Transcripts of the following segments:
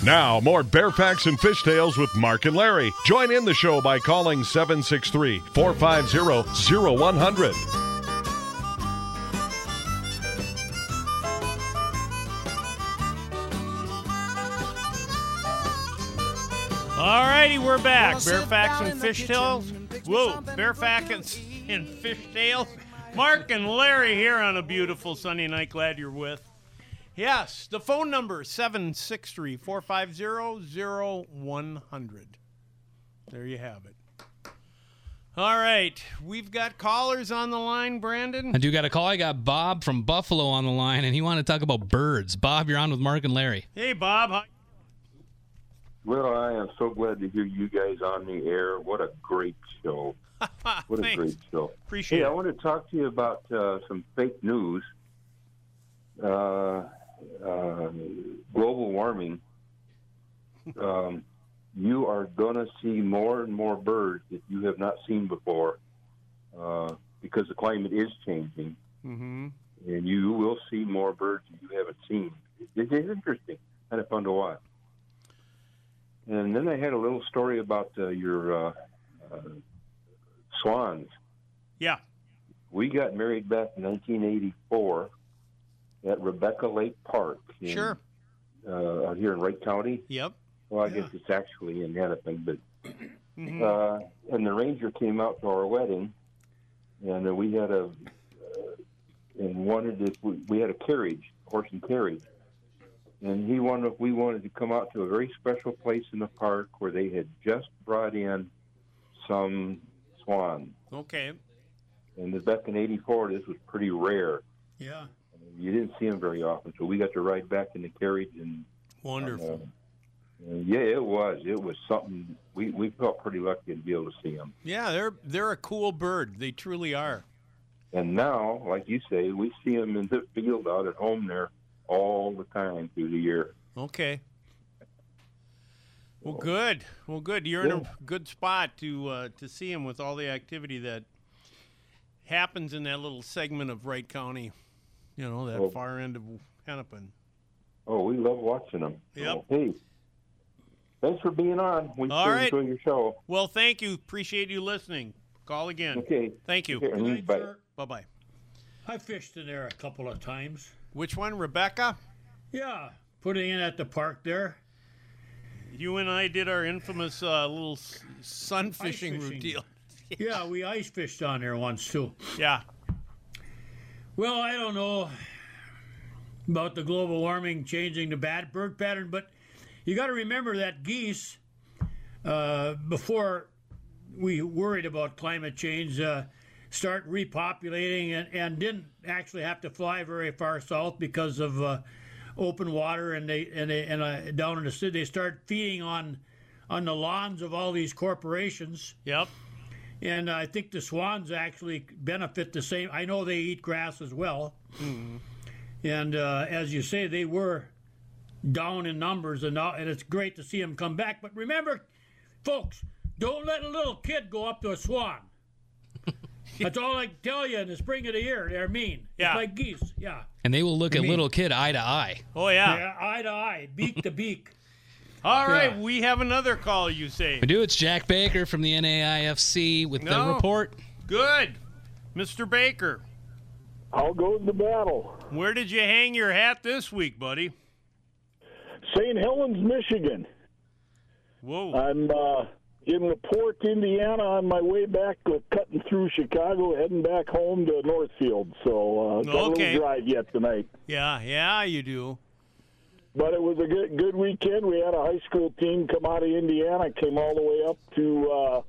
Now, more Bear Facts and Fish Tales with Mark and Larry. Join in the show by calling 763-450-0100. All righty, we're back. Bear Facts and Fish Tales. Whoa, Bear Facts and Fish Tales. Mark and Larry here on a beautiful Sunday night. Glad you're with. Yes, the phone number is 763-450-0100. There you have it. All right, we've got callers on the line, Brandon. I do got a call. I got Bob from Buffalo on the line, and he wanted to talk about birds. Bob, you're on with Mark and Larry. Hey, Bob. Hi. Well, I am so glad to hear you guys on the air. What a great show. What a great show. Appreciate it. I want to talk to you about some fake news. Global warming. You are going to see more and more birds that you have not seen before because the climate is changing. Mm-hmm. And you will see more birds that you haven't seen. It is interesting. Kind of fun to watch. And then I had a little story about your swans. Yeah. We got married back in 1984 at Rebecca Lake Park. Sure. Out here in Wright County. Yep. Well, I guess it's actually in Hennepin, but Mm-hmm. And the ranger came out to our wedding, and we had we had a carriage, horse and carriage. And we wanted to come out to a very special place in the park where they had just brought in some swan. Okay. And back in '84, this was pretty rare. Yeah. You didn't see them very often, so we got to ride back in the carriage. And wonderful. Yeah, it was. It was something. We felt pretty lucky to be able to see them. Yeah, they're a cool bird. They truly are. And now, like you say, we see them in the field out at home there all the time through the year. Okay. Well, good. You're in a good spot to see them with all the activity that happens in that little segment of Wright County. You know, that far end of Hennepin. Oh, we love watching them. Yep. So, hey, thanks for being on. We all sure right. enjoy your show. Well, thank you. Appreciate you listening. Call again. Okay. Thank you. Okay. Good night, Bye. sir. Bye-bye. I fished in there a couple of times. Which one, Rebecca? Yeah, putting in at the park there. You and I did our infamous little sun fishing routine. Yeah, we ice fished on there once, too. Yeah. Well, I don't know about the global warming changing the bad bird pattern, but you got to remember that geese, before we worried about climate change, start repopulating and didn't actually have to fly very far south because of open water, and they down in the city they start feeding on the lawns of all these corporations. Yep. And I think the swans actually benefit the same. I know they eat grass as well. Mm-hmm. And as you say, they were down in numbers, and it's great to see them come back. But remember, folks, don't let a little kid go up to a swan. That's all I can tell you in the spring of the year. They're mean. Yeah. It's like geese. Yeah. And they will look at little kid eye to eye. Oh, yeah. Yeah, eye to eye, beak to beak. All right, Yeah. we have another call, you say. We do. It's Jack Baker from the NAIFC with the report. Good. Mr. Baker. How goes the battle? Where did you hang your hat this week, buddy? St. Helens, Michigan. Whoa. I'm in LaPorte, Indiana, on my way back, cutting through Chicago, heading back home to Northfield. So got a little drive yet tonight. Yeah, you do. But it was a good weekend. We had a high school team come out of Indiana, came all the way up to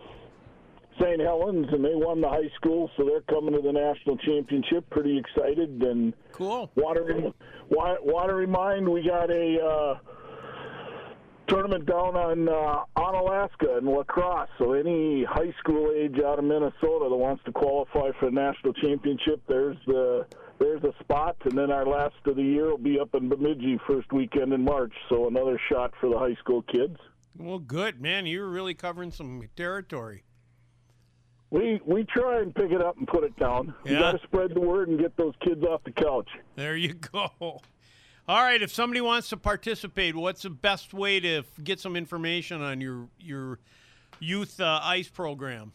St. Helens, and they won the high school, so they're coming to the national championship. Pretty excited. And cool. Want to remind we got a tournament down on Alaska in La Crosse. So any high school age out of Minnesota that wants to qualify for the national championship, there's a spot. And then our last of the year will be up in Bemidji first weekend in March. So another shot for the high school kids. Well, good, man. You're really covering some territory. We try and pick it up and put it down. Yeah. You got to spread the word and get those kids off the couch. There you go. All right, if somebody wants to participate, what's the best way to get some information on your youth ice program?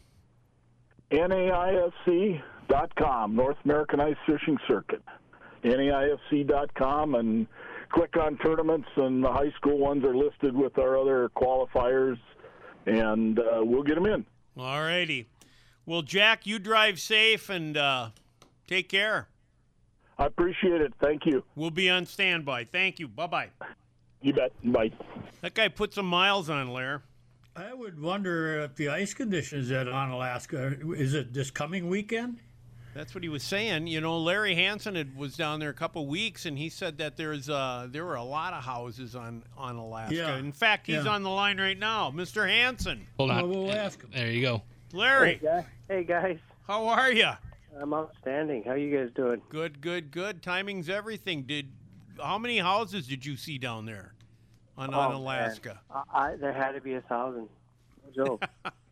NAIFC.com, North American Ice Fishing Circuit. NAIFC.com, and click on tournaments, and the high school ones are listed with our other qualifiers, and we'll get them in. All righty. Well, Jack, you drive safe and take care. I appreciate it. Thank you. We'll be on standby. Thank you. Bye-bye. You bet. Bye. That guy put some miles on, Lair. I would wonder if the ice conditions at Onalaska, is it this coming weekend? That's what he was saying. You know, Larry Hansen was down there a couple weeks, and he said that there were a lot of houses on Alaska. Yeah. In fact, he's on the line right now. Mr. Hansen. Hold on. Well, we'll ask him. There you go. Larry, Hey guys, how are you? I'm outstanding. How you guys doing? Good, good, good. Timing's everything. How many houses did you see down there on Alaska? There had to be 1,000. No joke.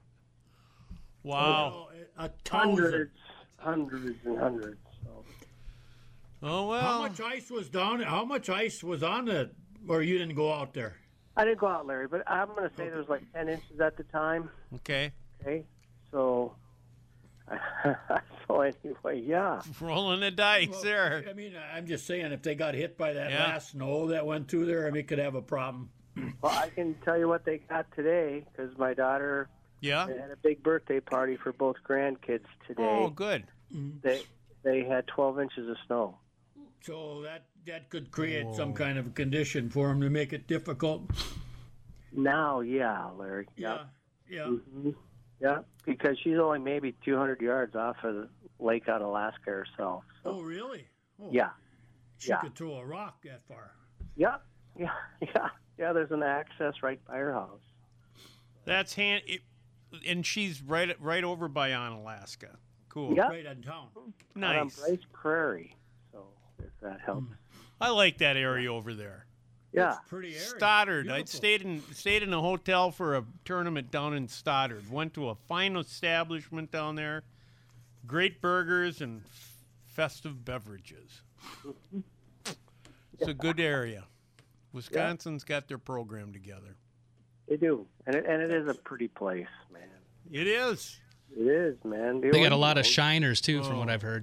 Wow. A thousand. Hundreds and hundreds. So. Oh, well. How much ice was down? How much ice was on it? Or you didn't go out there? I didn't go out, Larry, but I'm going to say there was like 10 inches at the time. Okay. Okay, so anyway, yeah. Rolling the dice Well, there. I mean, I'm just saying, if they got hit by that Yeah. last snow that went through there, I mean, it could have a problem. Well, I can tell you what they got today because my daughter Yeah. had a big birthday party for both grandkids today. Oh, good. They had 12 inches of snow. So that could create some kind of condition for them to make it difficult. Now, yeah, Larry. Yeah. Mm-hmm. Yeah, because she's only maybe 200 yards off of the lake on Alaska herself. So. Oh, really? Oh, Yeah. She yeah. could throw a rock that far. Yeah. There's an access right by her house. That's and she's right over by Alaska. Cool. Yeah. Right on town. On Nice. Bryce Prairie. So if that helps. I like that area over there. Yeah. It's pretty area. Stoddard. I Beautiful. stayed in a hotel for a tournament down in Stoddard. Went to a fine establishment down there. Great burgers and festive beverages. It's a good area. Wisconsin's got their program together. They do. And it is a pretty place, man. It is. It is, man. They got a lot of shiners, too, from what I've heard.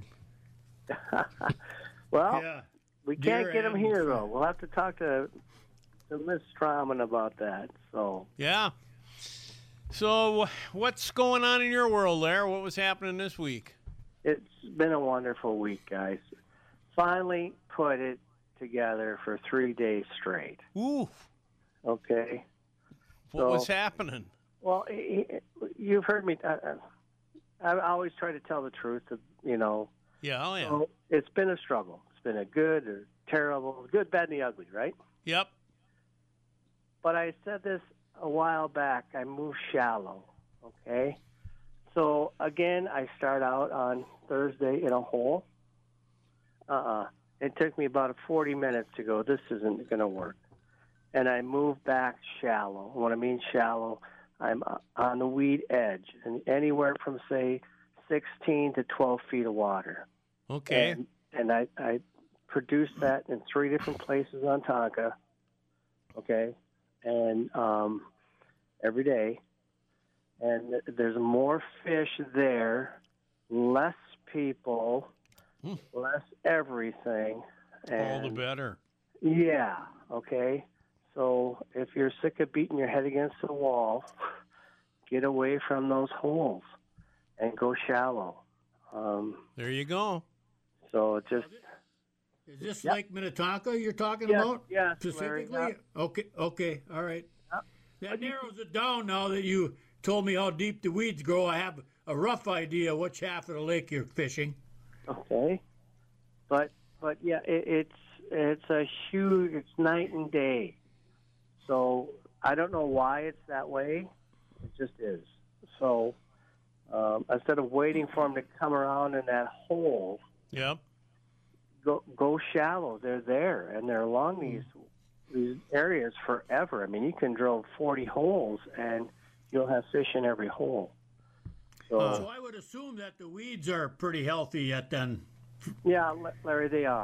Well, Yeah. we can't Deer get them and- here, though. We'll have to talk to Miss Strauman about that. So, Yeah. So what's going on in your world, Lair? What was happening this week? it's been a wonderful week, guys. Finally put it together for 3 days straight. Ooh. Okay? What was happening? Well, you've heard me. I always try to tell the truth, you know. Yeah, oh yeah. So it's been a struggle. It's been a good or terrible, good, bad, and the ugly, right? Yep. But I said this a while back. I move shallow, okay? So, again, I start out on Thursday in a hole. It took me about 40 minutes to go, this isn't going to work. And I move back shallow. When I mean shallow, I'm on the weed edge, and anywhere from, say, 16 to 12 feet of water. Okay. And I produced that in 3 different places on Tonka, okay, and every day. And there's more fish there, less people, less everything. All the And better. yeah, okay. So if you're sick of beating your head against the wall, get away from those holes and go shallow. There you go. So it just Is this Lake Minnetonka you're talking Yeah, about? yeah, Specifically? Larry, Okay, all right. Yeah. That narrows it down now that you told me how deep the weeds grow. I have a rough idea which half of the lake you're fishing. okay, but yeah, it's a huge. It's night and day. So I don't know why it's that way. It just is. So instead of waiting for them to come around in that hole, Yep. go shallow. They're there and they're along these areas forever. I mean, you can drill 40 holes and you'll have fish in every hole. So I would assume that the weeds are pretty healthy yet then. Yeah, Larry, they are.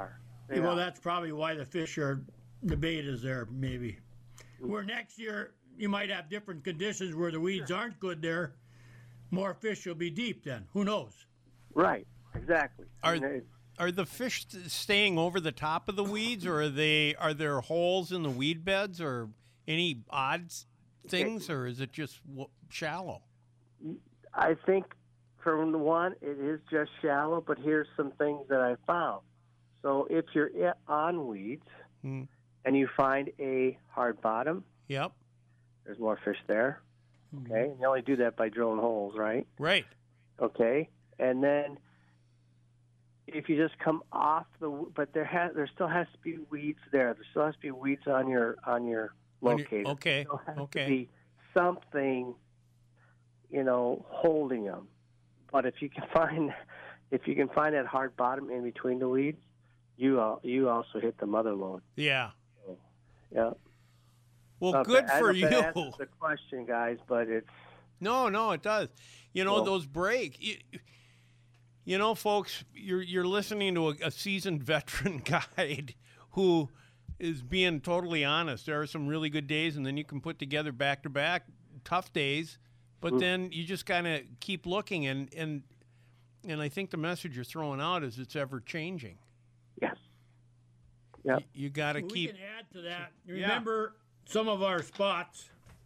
Well, that's probably why the bait is there, maybe. Where next year you might have different conditions where the weeds aren't good there. More fish will be deep then. Who knows? Right, exactly. Are the fish staying over the top of the weeds, or are there holes in the weed beds, or any odd things, or is it just shallow? I think, for one, it is just shallow, but here's some things that I found. So if you're on weeds and you find a hard bottom, yep, there's more fish there. Okay, and you only do that by drilling holes, right? Right. Okay, and then if you just come off but there still has to be weeds there. There still has to be weeds on your locator. Okay. There still has Okay. to be something, holding them. But if you can find that hard bottom in between the weeds, you also hit the mother lode. Yeah. Yeah. Well, good for you. That answers the question, guys, but it's No, it does. Those break. Folks, you're listening to a seasoned veteran guide who is being totally honest. There are some really good days, and then you can put together back-to-back tough days, but then you just kind of keep looking, and I think the message you're throwing out is it's ever-changing. yes. Yeah. You got to keep... We can add to that. Remember some of our spots,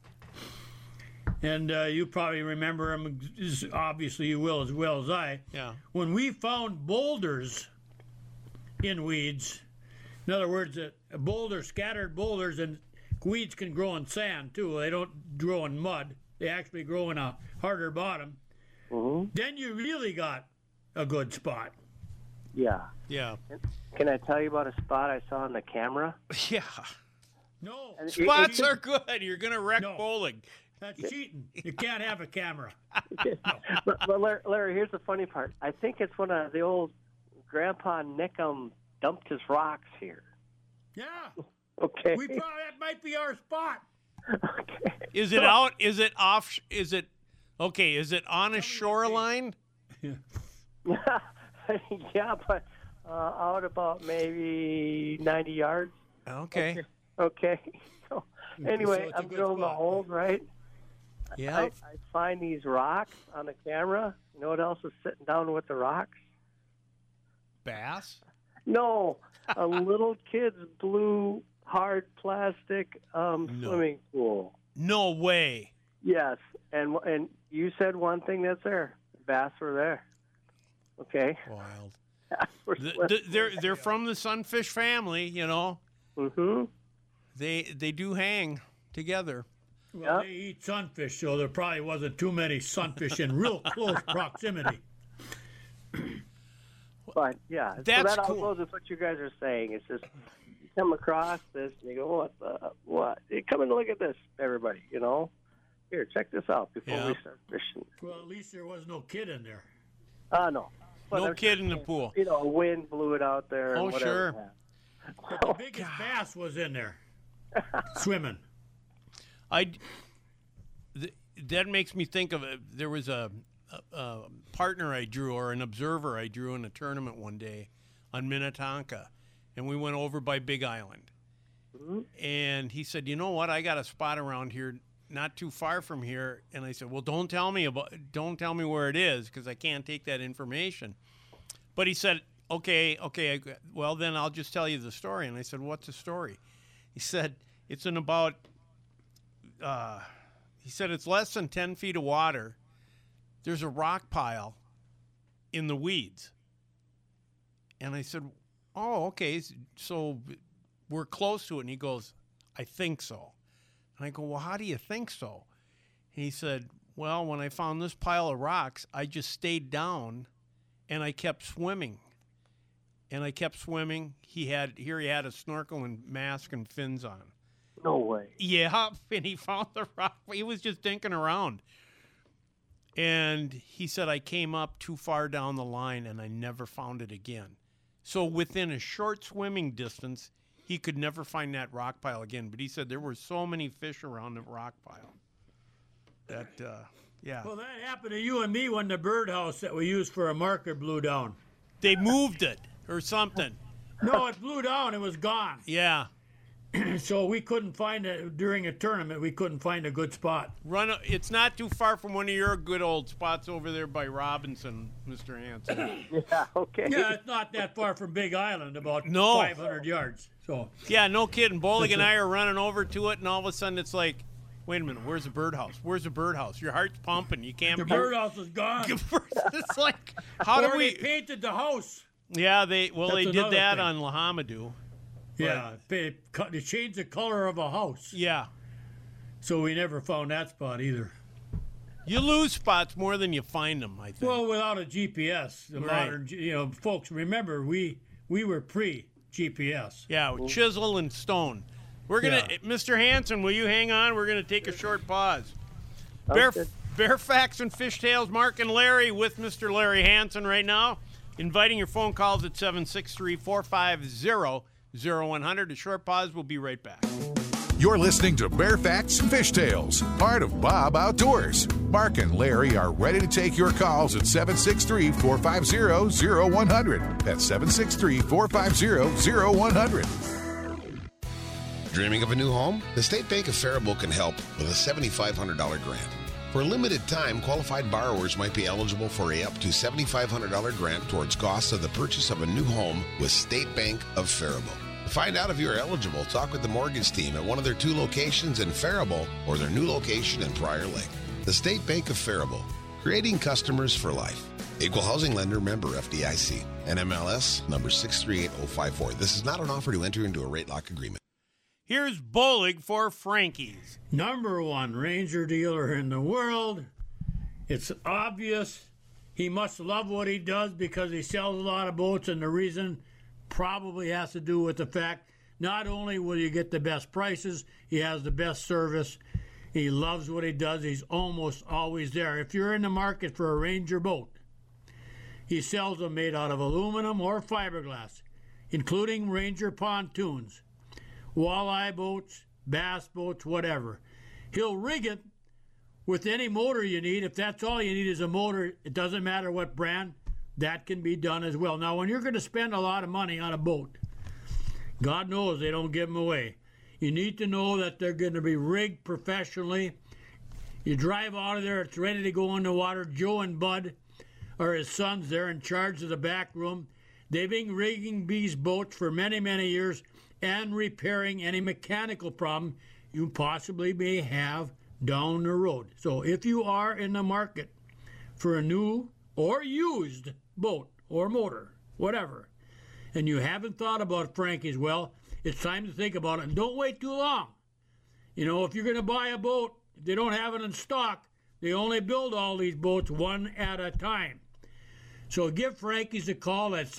and you probably remember them. Obviously, you will as well as I. Yeah. When we found boulders in weeds, in other words, scattered boulders, and weeds can grow in sand too. They don't grow in mud. They actually grow in a harder bottom. Mm-hmm. Then you really got a good spot. Yeah. Yeah. Can I tell you about a spot I saw on the camera? Yeah. No. Spots are good. You're going to wreck No. bowling. That's cheating. You can't have a camera. But Larry, here's the funny part. I think it's when the old Grandpa Nickum dumped his rocks here. Yeah. Okay. That might be our spot. Okay. Is it out? Is it off? Is it okay? Is it on a shoreline? Yeah, but out about maybe 90 yards. Okay. Okay. So anyway, it's a I'm good drilling the spot. holes, right? Yeah. I find these rocks on the camera. You know what else is sitting down with the rocks? Bass. No, a little kid's blue hard plastic swimming pool. No way. Yes, and you said one thing that's there. Bass were there. Okay. Wild. Bass were They're from the sunfish family. Mm-hmm. They do hang together. Well, they eat sunfish, so there probably wasn't too many sunfish in real close proximity. But yeah, That's so that cool. all goes with what you guys are saying. It's just you come across this and you go, what? You come and look at this, everybody. Here, check this out before we start fishing. Well, at least there was no kid in there. No. But No kid in the pool. Wind blew it out there. Oh, and whatever. sure. But the biggest bass was in there, swimming. That makes me think of there was a partner I drew, or an observer I drew in a tournament one day on Minnetonka, and we went over by Big Island. Mm-hmm. And he said, "You know what? I got a spot around here, not too far from here." And I said, "Well, don't tell me where it is, because I can't take that information." But he said, "Okay. Well, then I'll just tell you the story." And I said, "What's the story?" He said, "It's in about." He said it's less than 10 feet of water. There's a rock pile in the weeds. And I said, "Oh, okay. So we're close to it." And he goes, "I think so." And I go, "Well, how do you think so?" And he said, "Well, when I found this pile of rocks, I just stayed down and I kept swimming. And I kept swimming. He had a snorkel and mask and fins on." No way. Yeah, and he found the rock. He was just dinking around. And he said, "I came up too far down the line and I never found it again." So within a short swimming distance, he could never find that rock pile again. But he said there were so many fish around the rock pile that, yeah. Well, that happened to you and me when the birdhouse that we used for a marker blew down. They moved it or something. No, it blew down. It was gone. Yeah. So we couldn't find it during a tournament. We couldn't find a good spot. It's not too far from one of your good old spots over there by Robinson, Mr. Hanson. Yeah, okay. Yeah, it's not that far from Big Island, about No. 500 yards. So Yeah, no kidding. Bowling and I are running over to it, and all of a sudden it's like, wait a minute, where's the birdhouse? Where's the birdhouse? Your heart's pumping. You can't. the birdhouse is gone. It's like, how do Or we? they painted the house. Yeah, they That's did another that thing. on Lahamadou. Yeah, they changed the color of a house. Yeah, So we never found that spot either. you lose spots more than you find them. I think. Well, without a GPS, the Right. modern, folks, remember we were pre-GPS. Yeah, with chisel and stone. We're gonna, Yeah. Mr. Hanson, will you hang on? We're gonna take a short pause. Okay. Fairfax and Fishtails, Mark and Larry with Mr. Larry Hanson right now. Inviting your phone calls at 763-450-0100. A short pause. We'll be right back. You're listening to Bear Facts and Fishtails, part of Bob Outdoors. Mark and Larry are ready to take your calls at 763-450-0100. That's 763-450-0100. Dreaming of a new home? The State Bank of Faribault can help with a $7,500 grant. For a limited time, qualified borrowers might be eligible for a up to $7,500 grant towards costs of the purchase of a new home with State Bank of Faribault. To find out if you are eligible, talk with the mortgage team at one of their 2 locations in Faribault or their new location in Prior Lake. The State Bank of Faribault, creating customers for life. Equal housing lender, member FDIC. NMLS number 638054. This is not an offer to enter into a rate lock agreement. Here's bowling for Frankie's. Number 1 Ranger dealer in the world. It's obvious he must love what he does because he sells a lot of boats, and the reason probably has to do with the fact not only will you get the best prices, he has the best service. He loves what he does. He's almost always there. If you're in the market for a Ranger boat, he sells them made out of aluminum or fiberglass, including Ranger pontoons, walleye boats, bass boats, whatever. He'll rig it with any motor you need. If that's all you need is a motor, it doesn't matter what brand, that can be done as well. Now, when you're going to spend a lot of money on a boat, God knows they don't give them away. You need to know that they're going to be rigged professionally. You drive out of there, it's ready to go in the water. Joe and Bud are his sons. They're in charge of the back room. They've been rigging these boats for many, many years and repairing any mechanical problem you possibly may have down the road. So if you are in the market for a new or used boat or motor, whatever, and you haven't thought about Frankie's, well, it's time to think about it. And don't wait too long. You know, if you're going to buy a boat, if they don't have it in stock, they only build all these boats one at a time. So give Frankie's a call at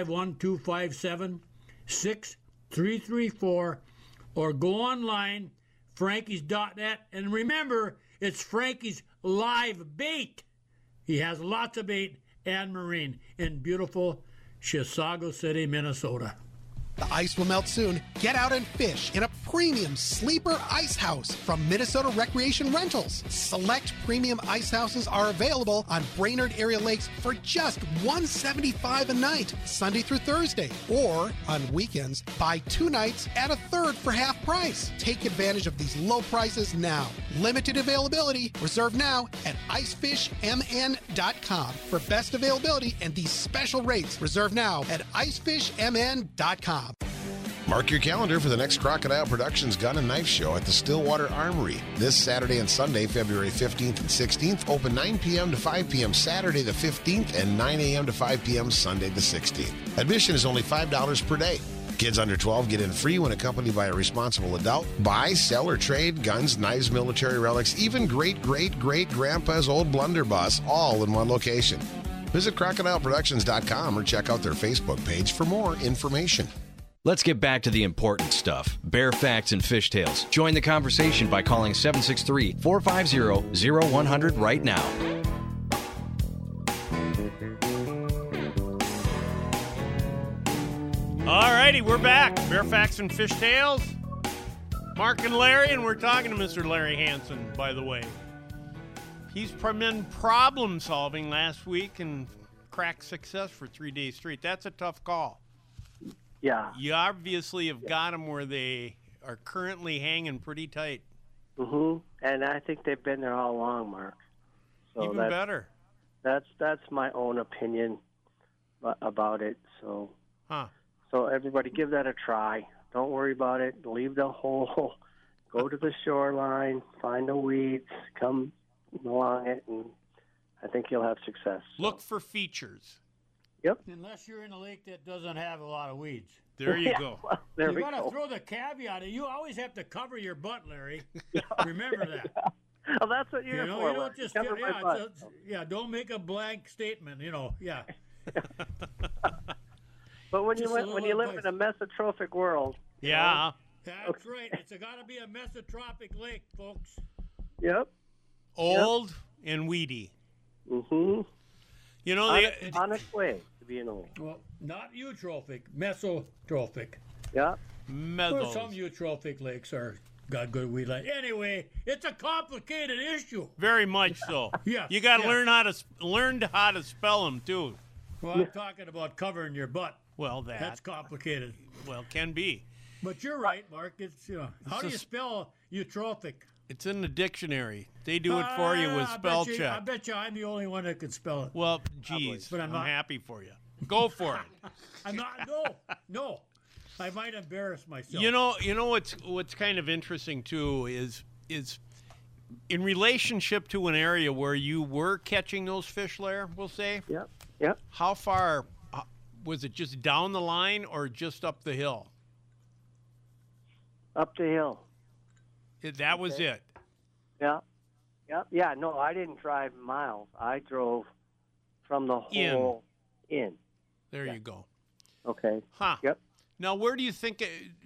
651-257-6334 or go online, frankies.net. And remember, it's Frankie's Live Bait. He has lots of bait and marine in beautiful Chisago City, Minnesota. The ice will melt soon. Get out and fish in a premium sleeper ice house from Minnesota Recreation Rentals. Select premium ice houses are available on Brainerd area lakes for just $175 a night, Sunday through Thursday. Or on weekends, buy 2 nights at a third for half price. Take advantage of these low prices now. Limited availability. Reserve now at icefishmn.com. For best availability and these special rates, reserve now at icefishmn.com. Mark your calendar for the next Crocodile Productions Gun and Knife Show at the Stillwater Armory. This Saturday and Sunday, February 15th and 16th. Open 9 p.m. to 5 p.m. Saturday the 15th and 9 a.m. to 5 p.m. Sunday the 16th. Admission is only $5 per day. Kids under 12 get in free when accompanied by a responsible adult. Buy, sell, or trade guns, knives, military relics, even great-great-great-grandpa's old blunderbuss, all in one location. Visit crocodileproductions.com or check out their Facebook page for more information. Let's get back to the important stuff. Bear Facts and Fishtails. Join the conversation by calling 763-450-0100 right now. All righty, we're back. Bear Facts and Fishtails. Mark and Larry, and we're talking to Mr. Larry Hanson, by the way. He's been problem solving last week and cracked success for 3 days straight. That's a tough call. Yeah. You obviously have got them where they are currently hanging pretty tight. And I think they've been there all along, Mark. So Even better. That's my own opinion about it. So, So everybody, give that a try. Don't worry about it. Leave the hole. Go to the shoreline. Find the weeds. Come along it, and I think you'll have success. Look for features. Yep. Unless you're in a lake that doesn't have a lot of weeds. There you go. You got to throw the caveat. You always have to cover your butt, Larry. Remember that. Well, that's what you're for. You don't just don't make a blank statement. Yeah. But when you live in a mesotrophic world, yeah, that's right. It's got to be a mesotropic lake, folks. Yep. Old and weedy. Mm-hmm. You know, on its way to being old. Well, not eutrophic, mesotrophic. Yeah. Well, some eutrophic lakes got good weed land. Anyway, it's a complicated issue. Very much so. Yeah. You got to learn how to spell them too. Well, I'm talking about covering your butt. Well, that's complicated. Well, can be. But you're right, Mark. It's how do you spell eutrophic? It's in the dictionary. They do it for you with spell check. I bet you I'm the only one that can spell it. Well, geez, but I'm not happy for you. Go for it. I'm not. No. I might embarrass myself. You know what's kind of interesting too is in relationship to an area where you were catching those fish, Lair, we'll say. Yep. How far was it? Just down the line or just up the hill? Up the hill. That was it. Yeah. Yeah. No, I didn't drive miles. I drove from the hole in. There you go. Okay. Huh. Yep. Now, where do you think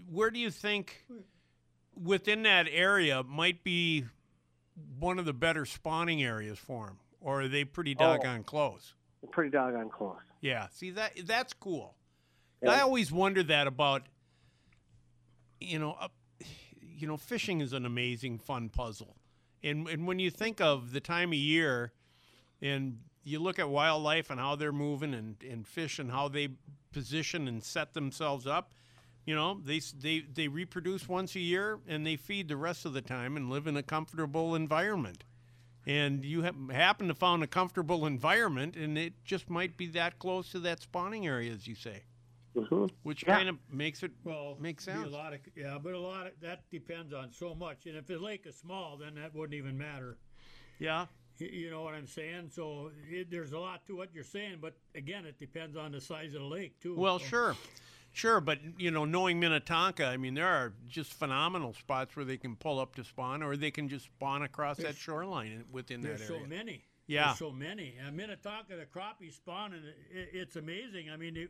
within that area might be one of the better spawning areas for them, or are they pretty doggone close? Pretty doggone close. Yeah. See, that's cool. Yeah. I always wonder that about fishing is an amazing, fun puzzle. And when you think of the time of year and you look at wildlife and how they're moving and fish and how they position and set themselves up, they reproduce once a year and they feed the rest of the time and live in a comfortable environment. And you happen to find a comfortable environment, and it just might be that close to that spawning area, as you say. Mm-hmm. Which kind of makes it make sense. But a lot of that depends on so much. And if the lake is small, then that wouldn't even matter. Yeah. You know what I'm saying? So there's a lot to what you're saying, but again, it depends on the size of the lake too. Well, sure, but knowing Minnetonka, I mean, there are just phenomenal spots where they can pull up to spawn, or they can just spawn across that shoreline within that area. There's so many. Yeah. There's so many. And Minnetonka, the crappie spawn, and it's amazing. I mean,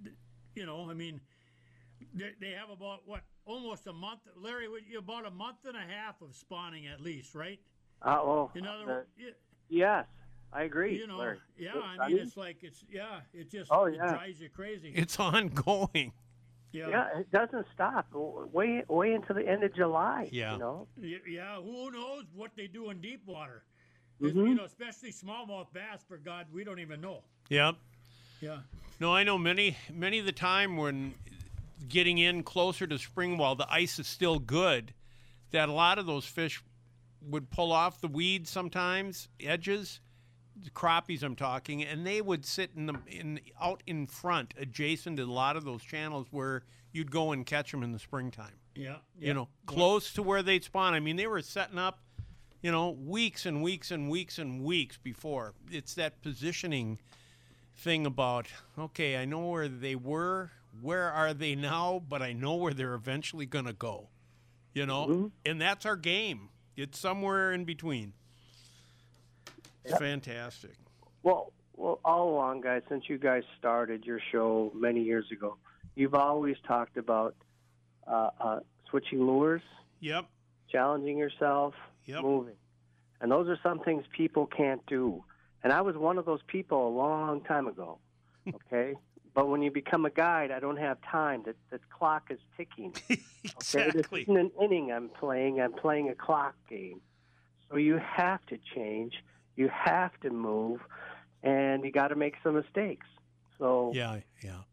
they have about almost a month, Larry. About a month and a half of spawning at least, right? In other words, yes, I agree. Larry. Yeah, I mean, it's like it just it drives you crazy. It's ongoing. Yeah, it doesn't stop. Way into the end of July. Yeah. Yeah, who knows what they do in deep water? Mm-hmm. Especially smallmouth bass. For God, we don't even know. Yeah. Yeah. No, I know many of the time when getting in closer to spring while the ice is still good, that a lot of those fish would pull off the weeds sometimes, edges, the crappies I'm talking, and they would sit out in front, adjacent to a lot of those channels where you'd go and catch them in the springtime. Yeah. Close to where they'd spawn. I mean, they were setting up, weeks and weeks and weeks and weeks before. It's that positioning thing about, okay, I know where they were, where are they now, but I know where they're eventually going to go, and that's our game. It's somewhere in between. It's fantastic. Well, all along, guys, since you guys started your show many years ago, you've always talked about switching lures. Yep. Challenging yourself. Yep. Moving. And those are some things people can't do. And I was one of those people a long time ago, okay? But when you become a guide, I don't have time. The clock is ticking. Exactly. Okay? This isn't an inning I'm playing a clock game. So you have to change. You have to move. And you got to make some mistakes. So Yeah.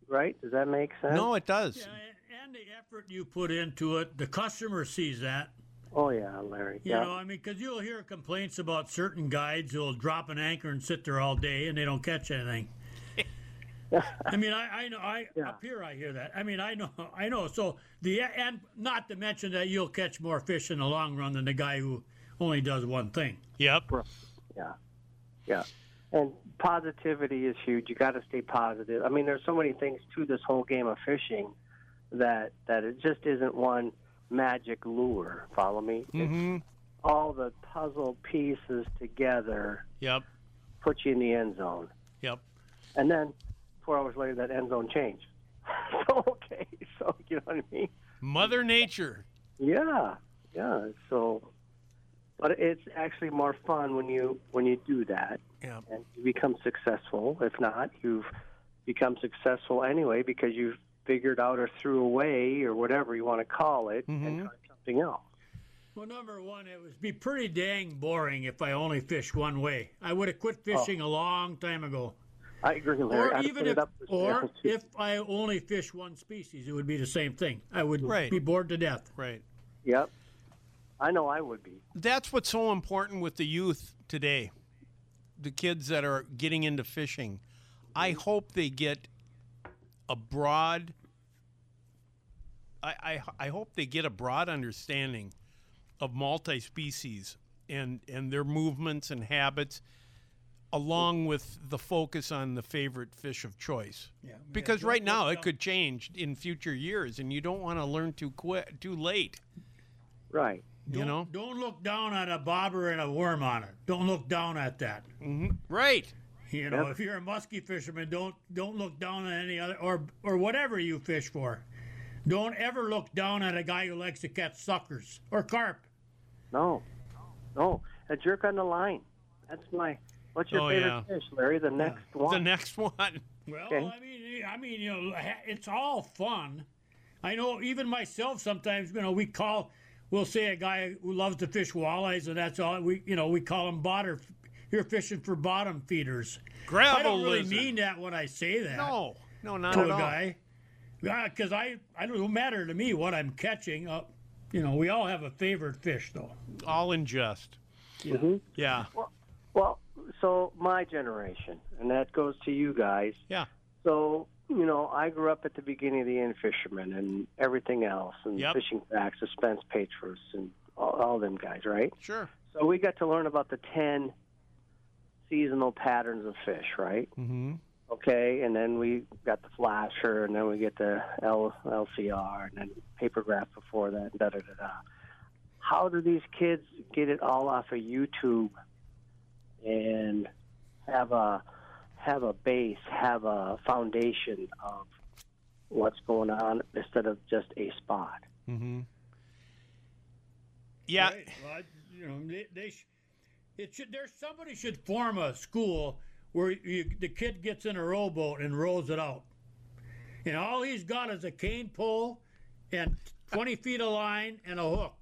right? Does that make sense? No, it does. Yeah, and the effort you put into it, the customer sees that. Oh, yeah, Larry. You know, I mean, because you'll hear complaints about certain guides who'll drop an anchor and sit there all day and they don't catch anything. I mean, I know. Up here I hear that. I mean, I know. So and not to mention that you'll catch more fish in the long run than the guy who only does one thing. Yep. Yeah. And positivity is huge. You got to stay positive. I mean, there's so many things to this whole game of fishing that it just isn't one magic lure. Follow me? Mm-hmm. It's all the puzzle pieces together. Yep. Put you in the end zone. Yep. And then 4 hours later, that end zone changed. So you know what I mean? Mother Nature. Yeah. So, but it's actually more fun when you do that, and you become successful. If not, you've become successful anyway because you've figured out or threw away or whatever you want to call it, and tried something else. Well, number one, it would be pretty dang boring if I only fished one way. I would have quit fishing a long time ago. I agree, Larry. Or even if I only fish one species, it would be the same thing. I would be bored to death. Right. Yep. I know I would be. That's what's so important with the youth today, the kids that are getting into fishing. I hope they get a broad. I hope they get a broad understanding of multi-species and their movements and habits, along with the focus on the favorite fish of choice. Yeah, because right now it could change in future years, and you don't want to learn too late. Right. Don't look down at a bobber and a worm on it. Don't look down at that. Mm-hmm. Right. You know, if you're a muskie fisherman, don't look down at any other or whatever you fish for. Don't ever look down at a guy who likes to catch suckers or carp. No. A jerk on the line. That's my. What's your favorite fish, Larry? The next one. The next one. Well, I mean, you know, it's all fun. I know even myself sometimes, you know, we'll say a guy who loves to fish walleyes, and that's all. We call them bottom. You're fishing for bottom feeders. Gravel I don't really lizard. mean that when I say that. No, not to at a all. guy. Because I don't matter to me what I'm catching. You know, we all have a favorite fish, though. All in jest. Yeah. Mm-hmm. Yeah. Well, so my generation, and that goes to you guys. Yeah. So, you know, I grew up at the beginning of the Inn Fisherman and everything else, and Fishing Facts, Suspense Patriots, and all them guys, right? Sure. So we got to learn about the 10 seasonal patterns of fish, right? Mm-hmm. Okay, and then we got the flasher, and then we get the LCR, and then papergraph before that, and da-da-da-da. How do these kids get it all off of YouTube and have a base, have a foundation of what's going on instead of just a spot? Mm-hmm. Yeah. Right. Well, you know, somebody should form a school where the kid gets in a rowboat and rows it out. And all he's got is a cane pole and 20 feet of line and a hook.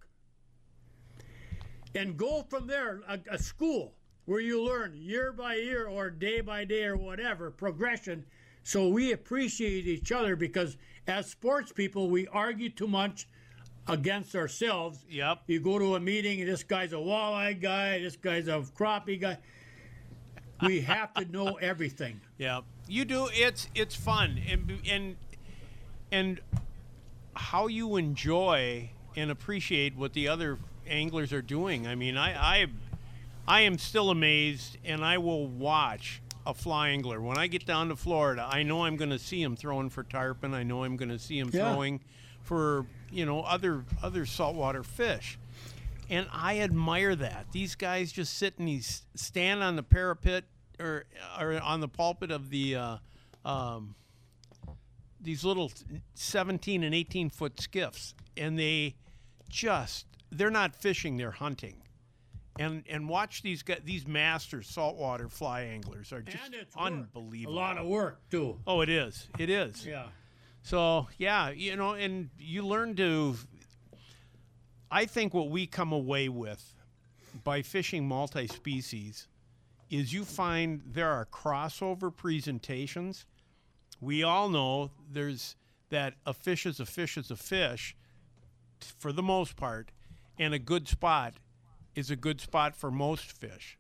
And go from there, a school where you learn year by year or day by day or whatever, progression, so we appreciate each other, because as sports people, we argue too much against ourselves. Yep. You go to a meeting and this guy's a walleye guy, this guy's a crappie guy. We have to know everything. Yeah, you do. It's fun, and how you enjoy and appreciate what the other anglers are doing. I mean, I am still amazed, and I will watch a fly angler when I get down to Florida. I know I'm going to see him throwing for tarpon. I know I'm going to see him throwing for other saltwater fish. And I admire that. These guys just sit and stand on the parapet or on the pulpit of the these little 17 and 18 foot skiffs, and they're not fishing, they're hunting. And watch these master saltwater fly anglers are just unbelievable. A lot of work too. Oh, it is. It is. Yeah. So and you learn to. I think what we come away with by fishing multi-species is you find there are crossover presentations we all know there's that a fish is a fish is a fish for the most part, and a good spot is a good spot for most fish.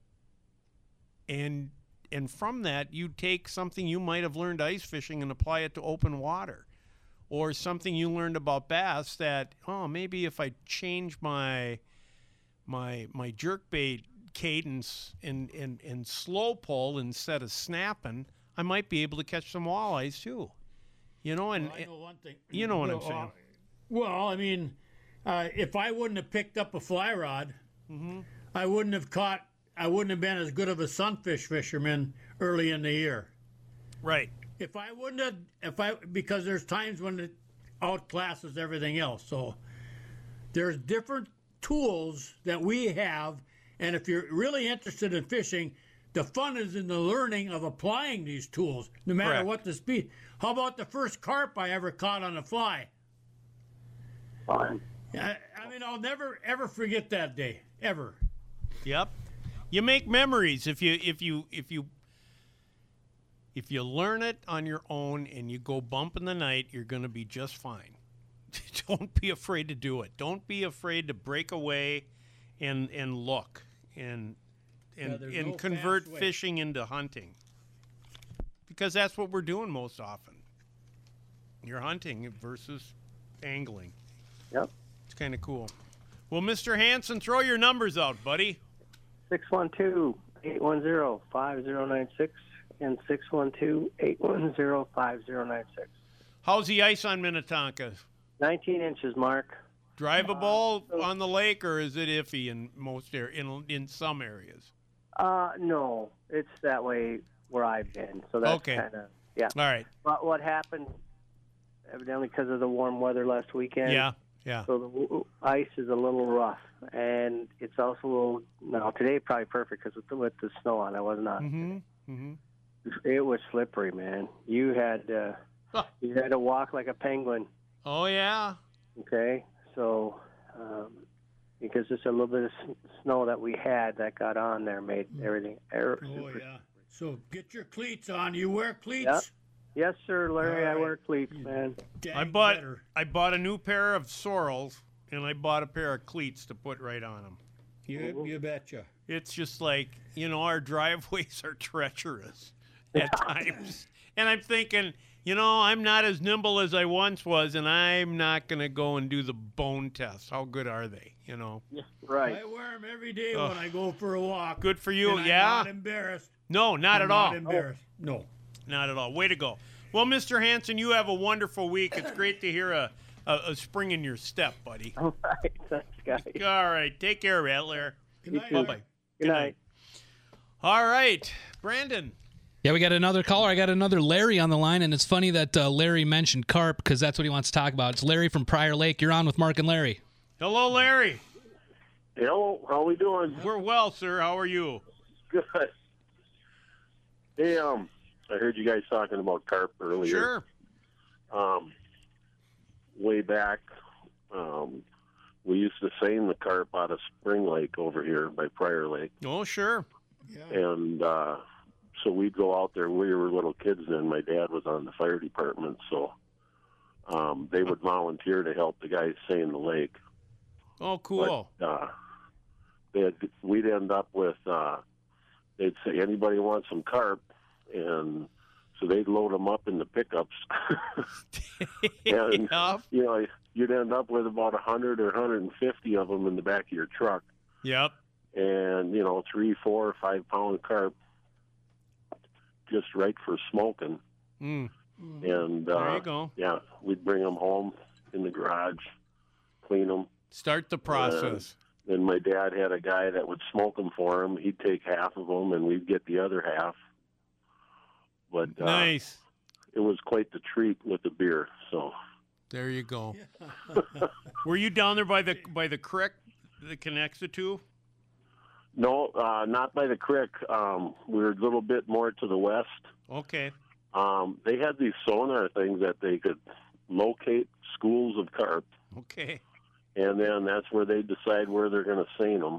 And from that, you take something you might have learned ice fishing and apply it to open water, or something you learned about bass that, maybe if I change my jerkbait cadence and slow pull instead of snapping, I might be able to catch some walleyes too. I know one thing. You know what I'm saying. Well, I mean, if I wouldn't have picked up a fly rod, I wouldn't have been as good of a sunfish fisherman early in the year. Right. Because there's times when it outclasses everything else. So there's different tools that we have, and if you're really interested in fishing, the fun is in the learning of applying these tools, no matter Correct. what the speed. How about the first carp I ever caught on a fly? Fine. I mean, I'll never ever forget that day, ever. Yep. You make memories if you learn it on your own and you go bump in the night, you're going to be just fine. Don't be afraid to do it. Don't be afraid to break away and look and no convert fast way. fishing into hunting. Because that's what we're doing most often. You're hunting versus angling. Yep. It's kind of cool. Well, Mr. Hansen, throw your numbers out, buddy. 612-810-5096 and 612-810-5096. How's the ice on Minnetonka? 19 inches, Mark. Drivable on the lake, or is it iffy in most in some areas? No, it's that way where I've been. So that's Okay. kind of, yeah. All right. But what happened, evidently because of the warm weather last weekend. Yeah. So the ice is a little rough, and it's also a little. Now today probably perfect because with the snow on, I was not. It was slippery, man. You had to walk like a penguin. Oh yeah. Okay, so because just a little bit of snow that we had that got on there made everything. Oh yeah. So get your cleats on. You wear cleats? Yep. Yes, sir, Larry. All I right. wear cleats, man. I bought a new pair of sorrels, and I bought a pair of cleats to put right on them. You betcha. It's just like, our driveways are treacherous at times. And I'm thinking, I'm not as nimble as I once was, and I'm not going to go and do the bone test. How good are they, Right. I wear them every day when I go for a walk. Good for you, and yeah? I'm not embarrassed. No, not I'm at all. Not embarrassed. No. Not at all. Way to go. Well, Mr. Hansen, you have a wonderful week. It's great to hear a spring in your step, buddy. All right. Thanks, guys. All right. Take care, Rattler. Good night. Bye-bye. Good night. All right. Brandon. Yeah, we got another caller. I got another Larry on the line, and it's funny that Larry mentioned carp because that's what he wants to talk about. It's Larry from Prior Lake. You're on with Mark and Larry. Hello, Larry. Hello. How we doing? We're well, sir. How are you? Good. Hey, I heard you guys talking about carp earlier. Sure. Way back, we used to seine the carp out of Spring Lake over here by Prior Lake. Oh, sure. Yeah. And so we'd go out there. We were little kids then. My dad was on the fire department, so they would volunteer to help the guys seine the lake. Oh, cool. But, we'd end up with, they'd say, anybody want some carp? And so they'd load them up in the pickups. And, you'd end up with about 100 or 150 of them in the back of your truck. Yep. And, 3, 4, 5 pound carp, just right for smoking. Mm. And There you go. Yeah, we'd bring them home in the garage, clean them. Start the process. And my dad had a guy that would smoke them for him. He'd take half of them, and we'd get the other half. But Nice. It was quite the treat with the beer. So There you go. Were you down there by the creek that connects the two? No, not by the creek. We were a little bit more to the west. Okay. They had these sonar things that they could locate schools of carp. Okay. And then that's where they decide where they're going to seine them.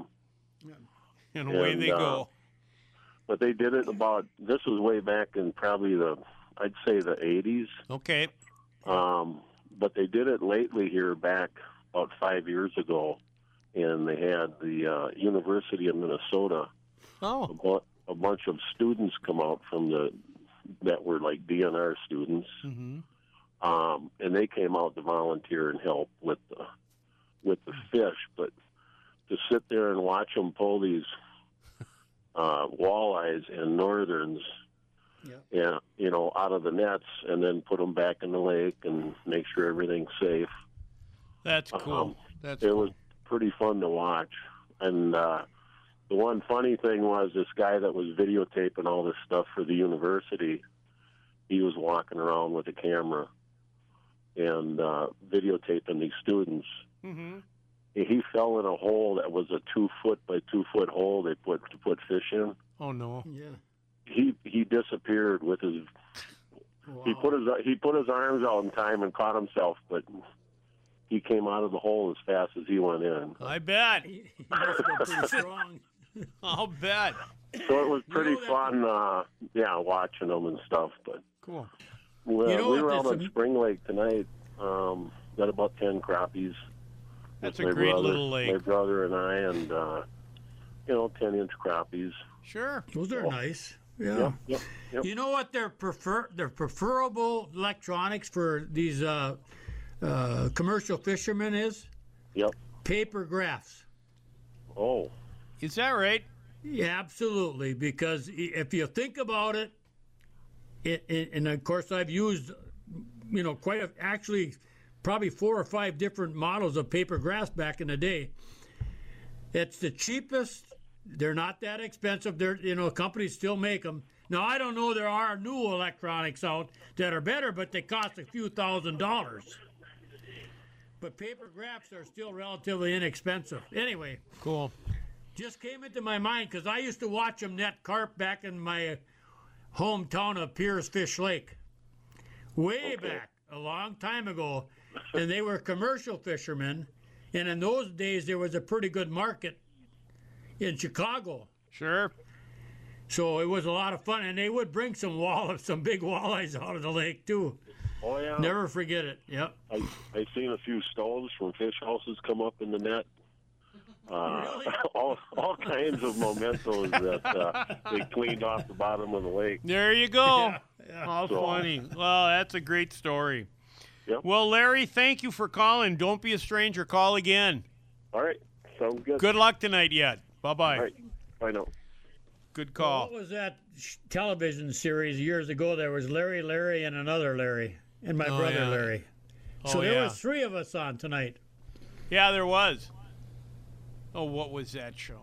And away they go. But they did it this was way back in probably the I'd say the 80s. Okay. But they did it lately here back about 5 years ago, and they had the University of Minnesota. Oh. A bunch of students come out that were like DNR students, Mm-hmm. and they came out to volunteer and help with the fish. But to sit there and watch them pull these walleyes and northerns, yeah, out of the nets, and then put them back in the lake and make sure everything's safe. That's cool. It was pretty fun to watch. And the one funny thing was this guy that was videotaping all this stuff for the university, he was walking around with a camera and videotaping these students. Mm-hmm. He fell in a hole that was a 2 foot by 2 foot hole they put to put fish in. Oh no! Yeah. He disappeared with his. Wow. He put his arms out in time and caught himself, but he came out of the hole as fast as he went in. I bet. He must have been pretty strong. I'll bet. So it was pretty fun, watching them and stuff. But cool. We were out on Spring Lake tonight. Got about 10 crappies. That's a great little lake. My brother and I, and 10-inch crappies. Sure, those are nice. Yeah. Yep. You know what their preferable electronics for these commercial fishermen is? Yep. Paper graphs. Oh. Is that right? Yeah, absolutely. Because if you think about it, and of course I've used, probably 4 or 5 different models of paper graphs back in the day. It's the cheapest. They're not that expensive. Companies still make them. Now, I don't know, there are new electronics out that are better, but they cost a few $1,000s. But paper graphs are still relatively inexpensive. Anyway. Cool. Just came into my mind because I used to watch them net carp back in my hometown of Pierce Fish Lake. Way back, a long time ago. And they were commercial fishermen. And in those days, there was a pretty good market in Chicago. Sure. So it was a lot of fun, and they would bring some big walleyes out of the lake too. Oh yeah. Never forget it. Yep. I seen a few stones from fish houses come up in the net. Really? all kinds of mementos that they cleaned off the bottom of the lake. There you go. Yeah. How funny. Well, that's a great story. Yep. Well, Larry, thank you for calling. Don't be a stranger. Call again. All right. Sounds good. Good luck tonight yet. Bye-bye. All right. Bye now. Good call. What was that television series years ago? There was Larry, and another Larry, and my brother Larry. So there was 3 of us on tonight. Yeah, there was. Oh, what was that show?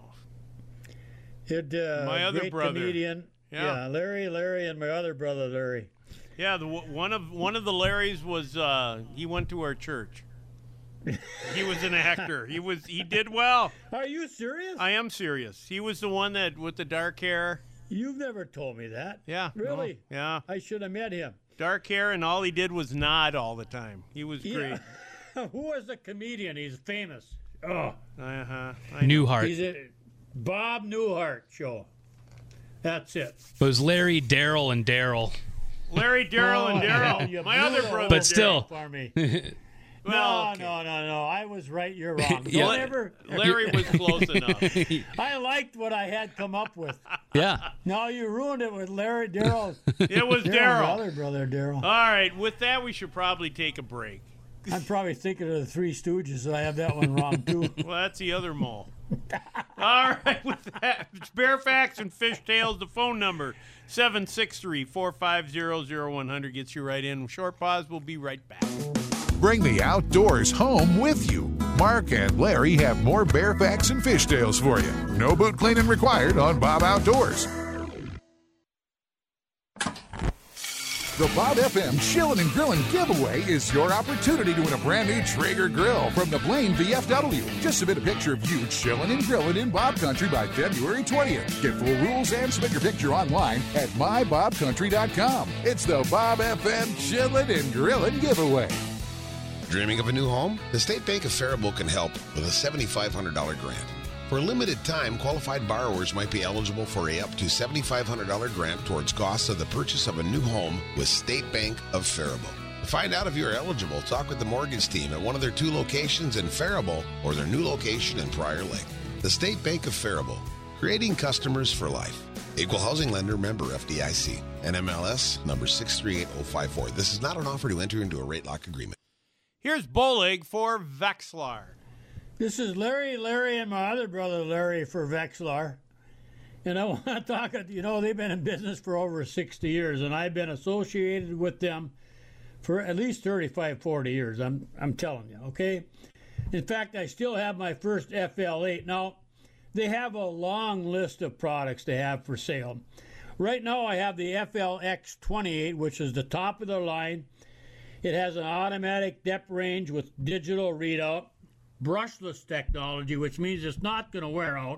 My other great brother. Comedian. Yeah. Larry, and my other brother Larry. Yeah, one of the Larrys was he went to our church. He was an actor. He did well. Are you serious? I am serious. He was the one that with the dark hair. You've never told me that. Yeah. Really? No, yeah. I should have met him. Dark hair, and all he did was nod all the time. He was great. Who was the comedian? He's famous. Oh. Newhart. He's a Bob Newhart show. That's it. It was Larry, Daryl, and Daryl. Larry, Daryl, and Daryl. My other brother. But still. For me. Well, no. I was right. You're wrong. Larry was close enough. I liked what I had come up with. Yeah. No, you ruined it with Larry, Daryl. It was Daryl. My other brother, Daryl. All right. With that, we should probably take a break. I'm probably thinking of the Three Stooges, so I have that one wrong, too. Well, that's the other mole. All right, with that, it's Bearfax and Fishtails. The phone number, 763-450-0100, gets you right in. Short pause, we'll be right back. Bring the outdoors home with you. Mark and Larry have more Bearfax and Fishtails for you. No boot cleaning required on Bob Outdoors. The Bob FM Chillin' and Grillin' giveaway is your opportunity to win a brand new Traeger grill from the Blaine VFW. Just submit a picture of you chillin' and grillin' in Bob Country by February 20th. Get full rules and submit your picture online at mybobcountry.com. It's the Bob FM Chillin' and Grillin' giveaway. Dreaming of a new home? The State Bank of Faribault can help with a $7,500 grant. For a limited time, qualified borrowers might be eligible for a up to $7,500 grant towards costs of the purchase of a new home with State Bank of Faribault. To find out if you are eligible, talk with the mortgage team at one of their 2 locations in Faribault or their new location in Prior Lake. The State Bank of Faribault, creating customers for life. Equal housing lender, member FDIC. NMLS number 638054. This is not an offer to enter into a rate lock agreement. Here's Bolig for Vexlar. This is Larry, and my other brother Larry for Vexlar. And I want to talk, they've been in business for over 60 years, and I've been associated with them for at least 35, 40 years. I'm telling you, okay? In fact, I still have my first FL8. Now, they have a long list of products they have for sale. Right now, I have the FLX28, which is the top of the line. It has an automatic depth range with digital readout, brushless technology, which means it's not going to wear out.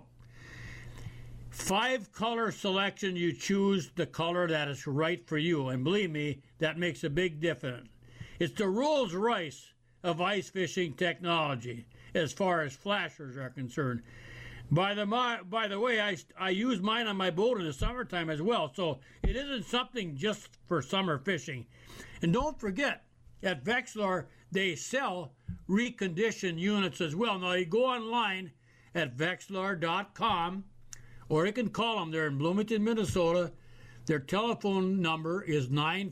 5-color selection, you choose the color that is right for you. And believe me, that makes a big difference. It's the Rolls-Royce of ice fishing technology as far as flashers are concerned. By the way, I use mine on my boat in the summertime as well, so it isn't something just for summer fishing. And don't forget, at Vexlar, they sell reconditioned units as well. Now, you go online at Vexlar.com, or you can call them. They're in Bloomington, Minnesota. Their telephone number is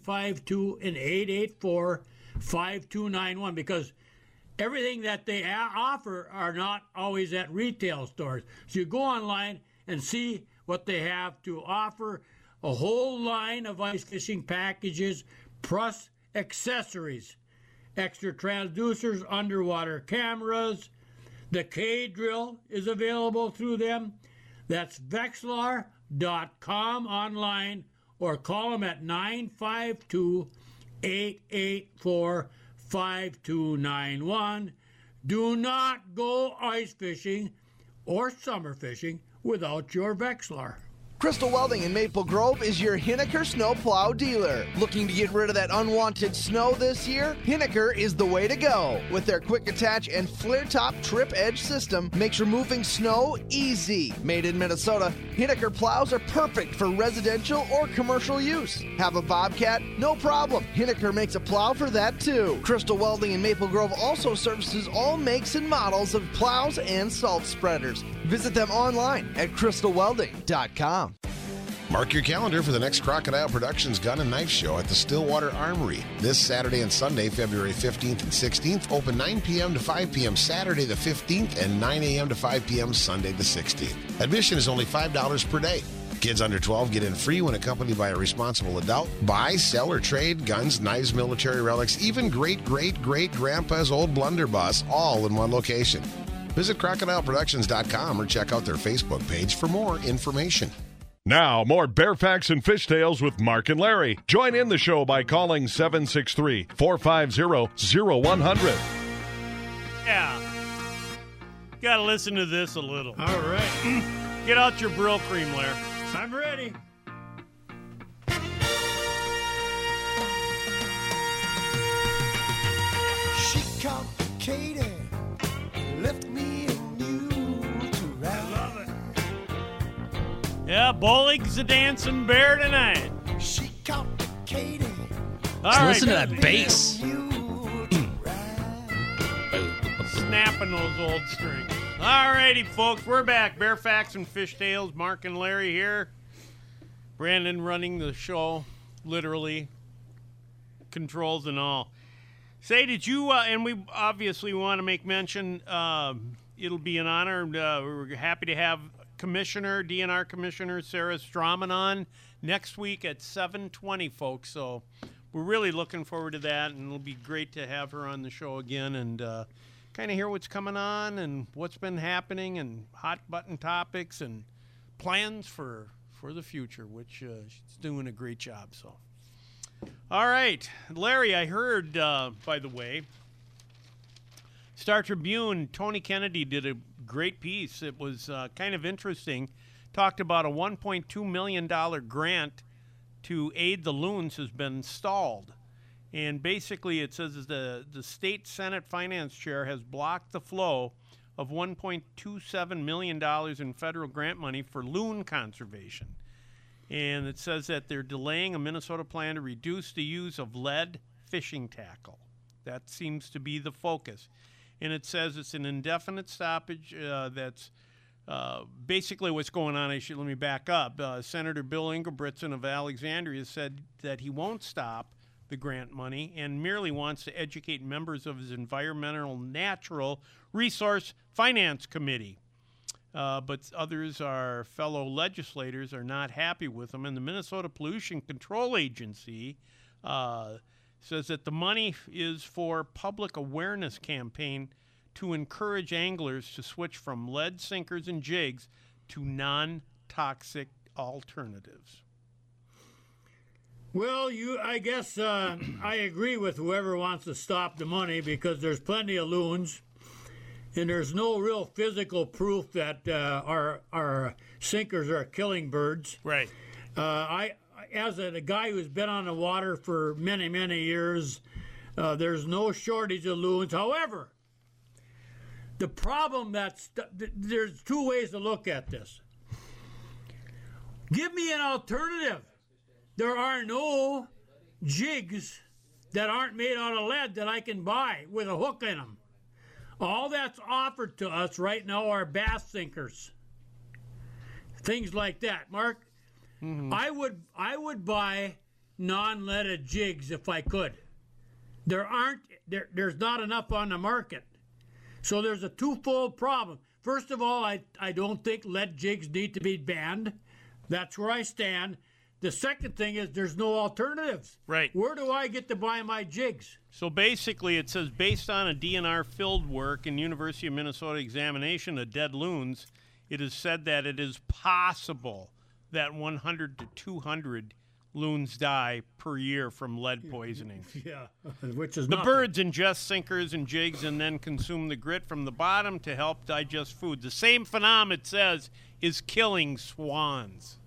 952-884-5291, because everything that they offer are not always at retail stores. So you go online and see what they have to offer. A whole line of ice fishing packages, plus accessories. Extra transducers, underwater cameras. The K-Drill is available through them. That's Vexlar.com online, or call them at 952-884-5291. Do not go ice fishing or summer fishing without your Vexlar. Crystal Welding in Maple Grove is your Hinneker snowplow dealer. Looking to get rid of that unwanted snow this year? Hinneker is the way to go. With their quick attach and flare top trip edge system, makes removing snow easy. Made in Minnesota, Hinneker plows are perfect for residential or commercial use. Have a Bobcat? No problem. Hinneker makes a plow for that too. Crystal Welding in Maple Grove also services all makes and models of plows and salt spreaders. Visit them online at crystalwelding.com. Mark your calendar for the next Crocodile Productions Gun and Knife Show at the Stillwater Armory. This Saturday and Sunday, February 15th and 16th. Open 9 p.m. to 5 p.m. Saturday the 15th and 9 a.m. to 5 p.m. Sunday the 16th. Admission is only $5 per day. Kids under 12 get in free when accompanied by a responsible adult. Buy, sell, or trade guns, knives, military relics, even great-great-great-grandpa's old blunderbuss, all in one location. Visit crocodileproductions.com or check out their Facebook page for more information. Now, more Bear Facts and Fishtails with Mark and Larry. Join in the show by calling 763-450-0100. Yeah. Got to listen to this a little. All right. Get out your Brill cream, Larry. I'm ready. She complicated, left me and you to ride. I love it. Yeah, Bolig's a dancing bear tonight. She complicated. All right. Listen to that bass. Snapping those old strings. All righty, folks, we're back. Bear Facts and Fishtails. Mark and Larry here. Brandon running the show, literally. Controls and all. Say, did you, and we obviously want to make mention, it'll be an honor. We're happy to have DNR Commissioner Sarah Strauman on next week at 7:20, folks. So we're really looking forward to that, and it'll be great to have her on the show again and kind of hear what's coming on and what's been happening and hot button topics and plans for the future, which she's doing a great job. So, all right, Larry, I heard, by the way, Star Tribune, Tony Kennedy did a great piece. It was kind of interesting. Talked about a $1.2 million grant to aid the loons has been stalled. And basically it says the state Senate finance chair has blocked the flow of $1.27 million in federal grant money for loon conservation. And it says that they're delaying a Minnesota plan to reduce the use of lead fishing tackle. That seems to be the focus. And it says it's an indefinite stoppage that's basically what's going on. Let me back up. Senator Bill Ingebrigtsen of Alexandria said that he won't stop the grant money and merely wants to educate members of his Environmental Natural Resource Finance Committee. But others, our fellow legislators, are not happy with him. And the Minnesota Pollution Control Agency says that the money is for public awareness campaign to encourage anglers to switch from lead sinkers and jigs to non-toxic alternatives. Well, I guess I agree with whoever wants to stop the money because there's plenty of loons, and there's no real physical proof that our sinkers are killing birds. Right. As a guy who's been on the water for many, many years, there's no shortage of loons. However, the problem there's two ways to look at this. Give me an alternative. There are no jigs that aren't made out of lead that I can buy with a hook in them. All that's offered to us right now are bass sinkers. Things like that. Mark, I would buy non-leaded jigs if I could. There's not enough on the market. So there's a twofold problem. First of all, I don't think lead jigs need to be banned. That's where I stand. The second thing is there's no alternatives. Right. Where do I get to buy my jigs? So basically it says based on a DNR field work and University of Minnesota examination of dead loons, it is said that it is possible that 100 to 200 loons die per year from lead poisoning. Yeah, which is the nothing. birds ingest sinkers and jigs and then consume the grit from the bottom to help digest food. The same phenomenon, it says, is killing swans.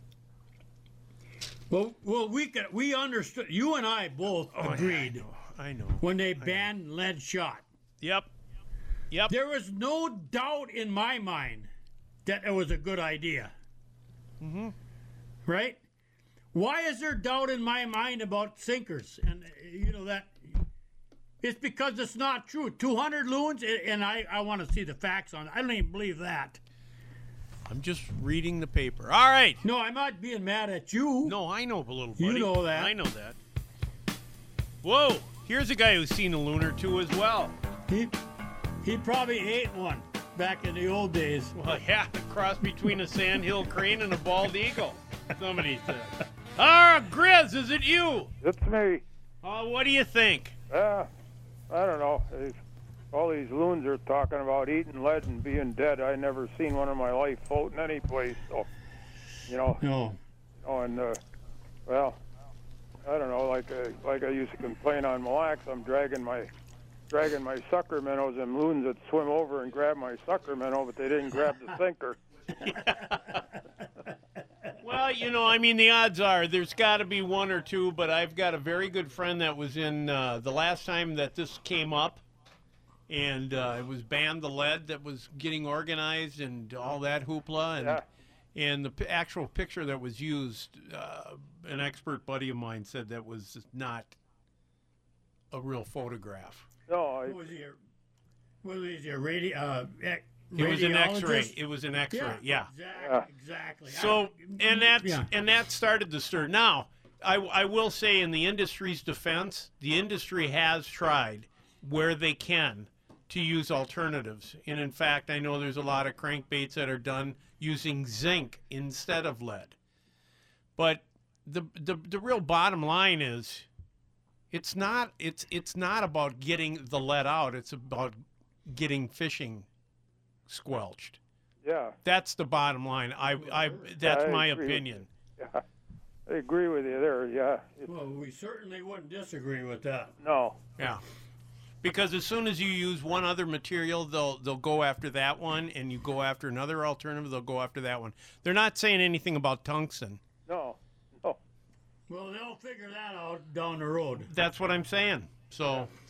Well, we understood. You and I both agreed. I know. When they banned lead shot. Yep. There was no doubt in my mind that it was a good idea. Mm-hmm. Right? Why is there doubt in my mind about sinkers? And that it's because it's not true. 200 loons, and I want to see the facts on it. I don't even believe that. I'm just reading the paper. All right. No, I'm not being mad at you. No, I know, little buddy. You know that. I know that. Whoa, here's a guy who's seen a loon or two as well. He probably ate one back in the old days. Well, yeah, a cross between a sandhill crane and a bald eagle, somebody said. Grizz, is it you? It's me. What do you think? I don't know. All these loons are talking about eating lead and being dead. I never seen one in my life floating any place. So, No. And well, I don't know. Like I used to complain on Mille Lacs, I'm dragging my sucker minnows and loons that swim over and grab my sucker minnow, but they didn't grab the sinker. Well, the odds are there's got to be one or two, but I've got a very good friend that was in the last time that this came up, and it was banned, the lead that was getting organized and all that hoopla, and the actual picture that was used, an expert buddy of mine said that was not a real photograph. No, was he a radio? It was an X-ray. It was an X-ray. Yeah. Exactly. So, and that started the stir. Now, I will say, in the industry's defense, the industry has tried where they can to use alternatives. And in fact, I know there's a lot of crankbaits that are done using zinc instead of lead. But the real bottom line is, it's not about getting the lead out. It's about getting fishing squelched. Yeah. That's the bottom line. That's my opinion. Yeah. I agree with you there, yeah. Well, we certainly wouldn't disagree with that. No. Yeah. Because as soon as you use one other material, they'll go after that one, and you go after another alternative, they'll go after that one. They're not saying anything about tungsten. No. Well, they'll figure that out down the road. That's what I'm saying. So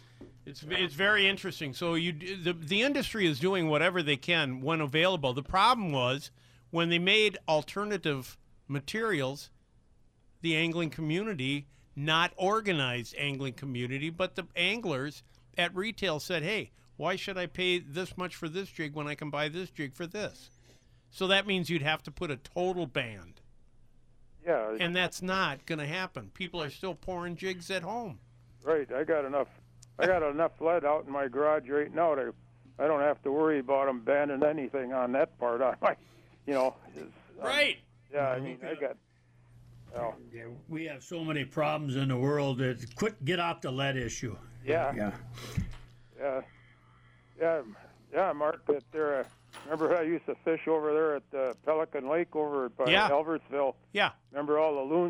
It's very interesting. So the industry is doing whatever they can when available. The problem was when they made alternative materials, the angling community, not organized angling community, but the anglers at retail said, hey, why should I pay this much for this jig when I can buy this jig for this? So that means you'd have to put a total ban. Yeah. And that's not going to happen. People are still pouring jigs at home. Right. I got enough lead out in my garage right now that I don't have to worry about them banning anything on that part on my, Right. Yeah, I mean, I got. Well, yeah, we have so many problems in the world that get off the lead issue. Yeah. Yeah, Mark. That there. Remember I used to fish over there at Pelican Lake over by Elversville. Yeah. Remember all the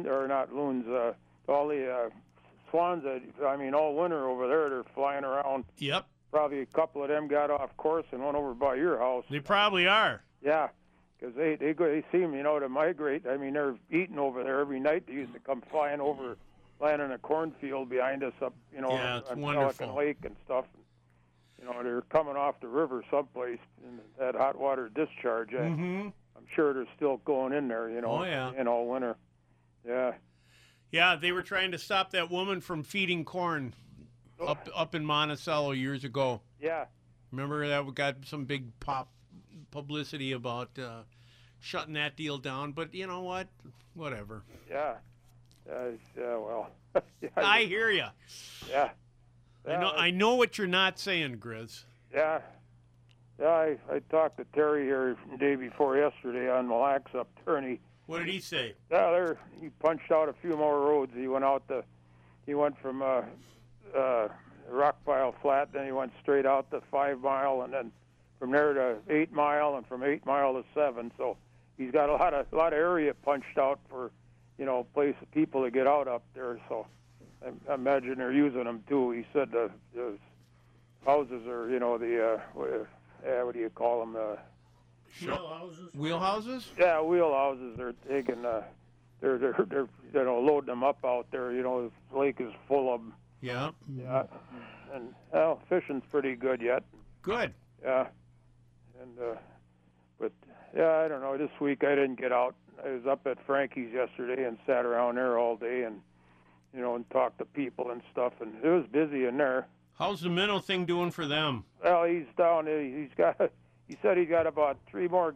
all the swans that all winter over there. They're flying around. Yep. Probably a couple of them got off course and went over by your house. They probably are. Yeah. Because they seem, to migrate. I mean, they're eating over there every night. They used to come flying over, land in a cornfield behind us up, yeah, it's on wonderful. Pelican Lake and stuff. They're coming off the river someplace in that hot water discharge. Mm-hmm. I'm sure they're still going in there, Oh, yeah. in all winter. Yeah. Yeah, they were trying to stop that woman from feeding corn up in Monticello years ago. Yeah. Remember that got some big publicity about shutting that deal down, but you know what? Whatever. Yeah. Well. Yeah, I hear you. Yeah. I know what you're not saying, Grizz. Yeah. Yeah, I talked to Terry here the day before yesterday on Mille Lacs up there, and what did he say? Yeah, he punched out a few more roads. He went from Rock Pile Flat, then he went straight out to 5 Mile, and then from there to 8 Mile, and from 8 Mile to 7. So he's got a lot of area punched out for, people to get out up there. So I imagine they're using them too. He said the houses are, what do you call them? Wheelhouses. Wheelhouses? Yeah, wheelhouses. They're taking, they're loading them up out there. The lake is full of them. Yeah. Yeah. And fishing's pretty good yet. Good. Yeah. And but I don't know. This week I didn't get out. I was up at Frankie's yesterday and sat around there all day and and talked to people and stuff. And it was busy in there. How's the minnow thing doing for them? Well, he's down. He said he got about 3 more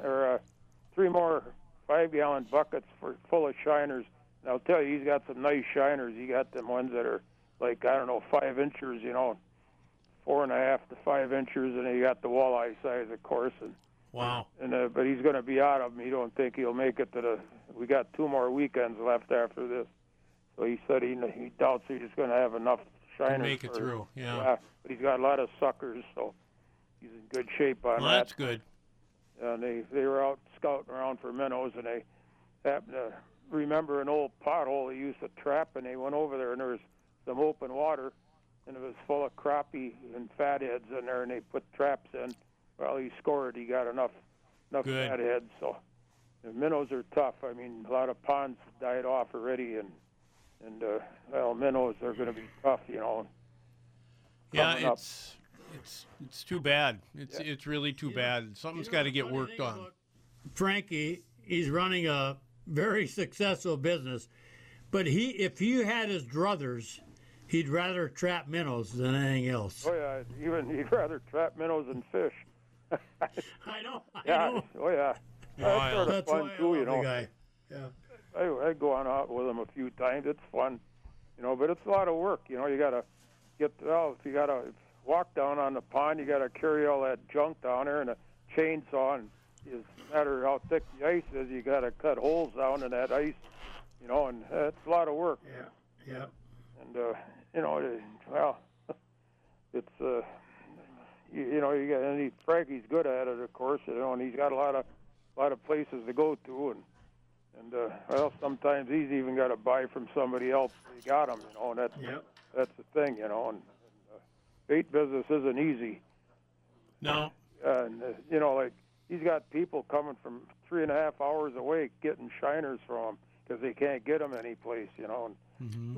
5-gallon buckets full of shiners. And I'll tell you, he's got some nice shiners. He got them ones that are 5 inches, 4.5 to 5 inches, and he got the walleye size, of course. And wow. And but he's going to be out of them. He don't think he'll make it to we got 2 more weekends left after this. So he said he doubts he's going to have enough shiners to make it through. Yeah. But he's got a lot of suckers, so he's in good shape on that. That's good. And they were out scouting around for minnows, and they happened to remember an old pothole they used to trap, and they went over there, and there was some open water, and it was full of crappie and fatheads in there, and they put traps in. Well, he scored. He got enough good. Fatheads. So the minnows are tough. I mean, a lot of ponds died off already, and minnows are going to be tough, Yeah, it's too bad. It's really too bad. Something's got to get worked on. Frankie, he's running a very successful business, but if he had his druthers, he'd rather trap minnows than anything else. Oh yeah, he'd rather trap minnows than fish. I know. Oh yeah. That's sort of fun too, The guy. Yeah. I go on out with him a few times. It's fun, but it's a lot of work. You got to if you got to walk down on the pond, you got to carry all that junk down there and a chainsaw, and no matter how thick the ice is, you got to cut holes down in that ice, and it's a lot of work. Yeah. And it's you got, and Frankie's good at it, of course, and he's got a lot of places to go to, and sometimes he's even got to buy from somebody else. He got them, and that's the thing, and bait business isn't easy. No. And he's got people coming from 3.5 hours away getting shiners from him because they can't get them anyplace, Well,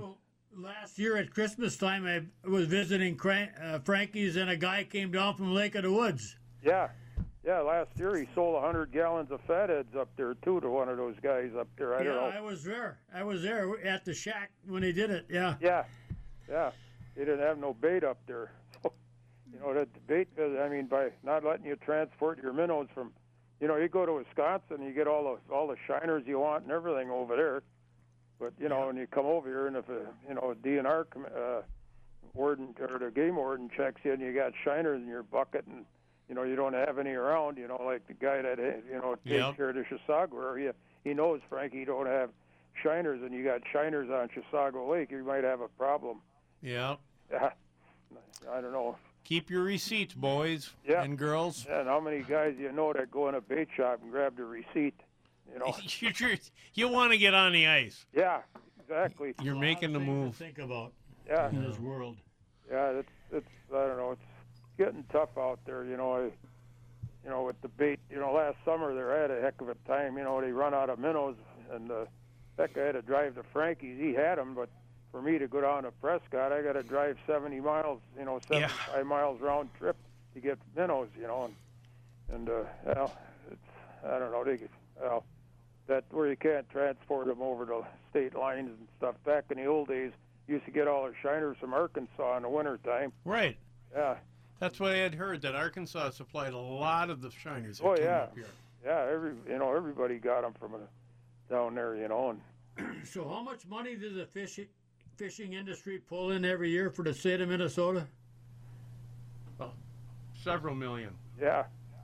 Last year at Christmas time, I was visiting Frankie's, and a guy came down from Lake of the Woods. Yeah. Yeah, last year he sold 100 gallons of fatheads up there, too, to one of those guys up there. I don't know. I was there at the shack when he did it, yeah. Yeah. They didn't have no bait up there. So, that the bait, by not letting you transport your minnows from, you go to Wisconsin, you get all the shiners you want and everything over there. But, when you come over here and if, a DNR warden or the game warden checks you and you got shiners in your bucket and, you don't have any around, like the guy that, takes care of the Chisago, he knows, Frankie, you don't have shiners and you got shiners on Chisago Lake, you might have a problem. Yeah. Yeah. I don't know. Keep your receipts, boys and girls. Yeah, and how many guys that go in a bait shop and grab the receipt? You want to get on the ice. Yeah, exactly. You're making the move. To think about in this world. Yeah, it's I don't know. It's getting tough out there. With the bait. Last summer they had a heck of a time. They run out of minnows, and heck, I had to drive to Frankie's. He had them, but for me to go down to Prescott, I got to drive 70 miles. 75 miles round trip to get minnows. And it's I don't know. That where you can't transport them over the state lines and stuff. Back in the old days, you used to get all the shiners from Arkansas in the wintertime. Right. Yeah. That's what I had heard, that Arkansas supplied a lot of the shiners. Oh, that came yeah. up here. Yeah, everybody got them from down there, And So how much money does the fishing industry pull in every year for the state of Minnesota? Well, several million. Yeah.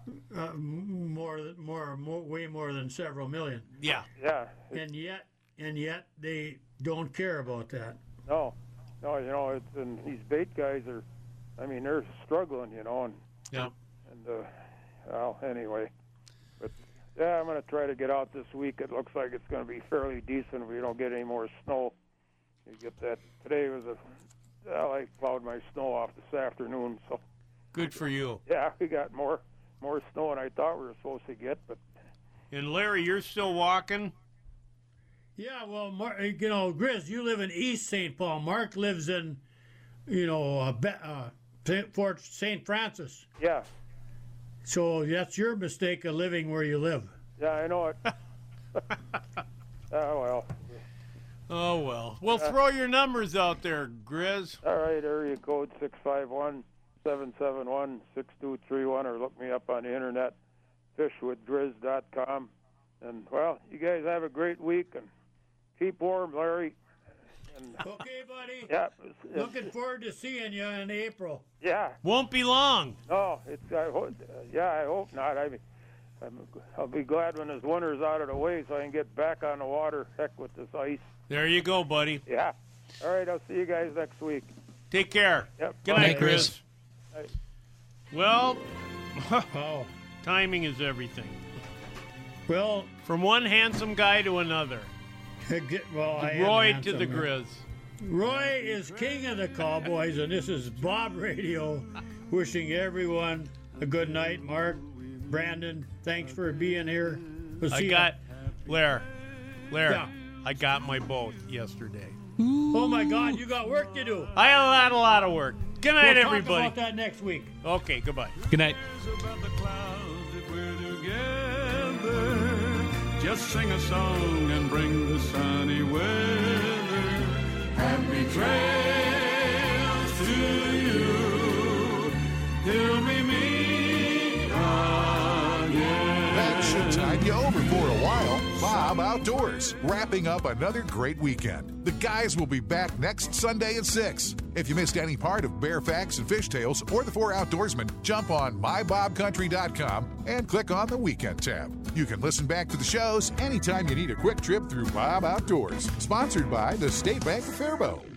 Way more than several million. Yeah. Yeah. And yet they don't care about that. No, and these bait guys are, they're struggling, and yeah. And anyway, but yeah, I'm going to try to get out this week. It looks like it's going to be fairly decent if we don't get any more snow. You get that. Today was I plowed my snow off this afternoon, so. Good for you. Yeah, we got more snow than I thought we were supposed to get, but. And Larry, you're still walking? Yeah, well, Grizz, you live in East St. Paul. Mark lives in, Fort St. Francis. Yeah. So that's your mistake of living where you live. Yeah, I know it. Well. Oh, well. Well, throw your numbers out there, Grizz. All right, area code 651-771-6231, or look me up on the internet, fishwithgrizz.com. And, well, you guys have a great week, and keep warm, Larry. And, okay, buddy. Yeah. Looking forward to seeing you in April. Yeah. Won't be long. No, I hope not. I'll be glad when this winter's out of the way so I can get back on the water. Heck with this ice. There you go, buddy. Yeah. All right, I'll see you guys next week. Take care. Yep. Good night, Grizz. Night. Well, timing is everything. Well, from one handsome guy to another. Roy to the Grizz. Roy is king of the Cowboys, and this is Bob Radio wishing everyone a good night. Mark, Brandon, thanks for being here. Lair, yeah. I got my boat yesterday. Oh, my God, you got work to do. I had a lot of work. Good night, we'll everybody. Talk about that next week. Okay, goodbye. Good night. Just sing a song and bring the sunny weather. Happy trails to you till we meet again. That should tide you over for a while. Bob Outdoors, wrapping up another great weekend. The guys will be back next Sunday at 6. If you missed any part of Bear Facts and Fishtails or the Four Outdoorsmen, jump on mybobcountry.com and click on the Weekend tab. You can listen back to the shows anytime you need a quick trip through Bob Outdoors. Sponsored by the State Bank of Faribault.